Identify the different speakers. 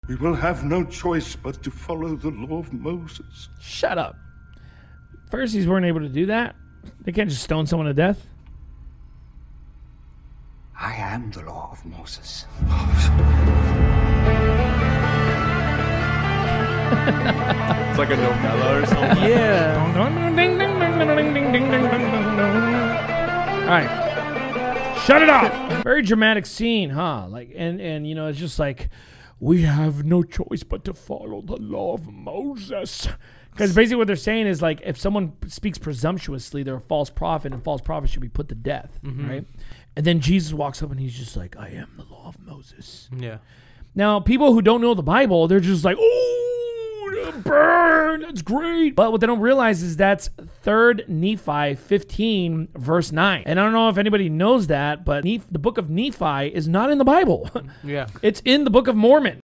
Speaker 1: We will have no choice but to follow the law of Moses.
Speaker 2: Shut up. Pharisees weren't able to do that. They can't just stone someone to death.
Speaker 3: I am the law of Moses.
Speaker 4: It's like a novella or something.
Speaker 2: Yeah. All right. Shut it off. Very dramatic scene, huh? Like, and you know, it's just like, we have no choice but to follow the law of Moses. Because basically what they're saying is, like, if someone speaks presumptuously, they're a false prophet, and false prophets should be put to death, right? And then Jesus walks up and he's just like, I am the law of Moses.
Speaker 4: Yeah.
Speaker 2: Now, people who don't know the Bible, they're just like, oh, burn, that's great. But what they don't realize is that's 3 Nephi 15, verse 9. And I don't know if anybody knows that, but the book of Nephi is not in the Bible.
Speaker 4: Yeah.
Speaker 2: It's in the Book of Mormon.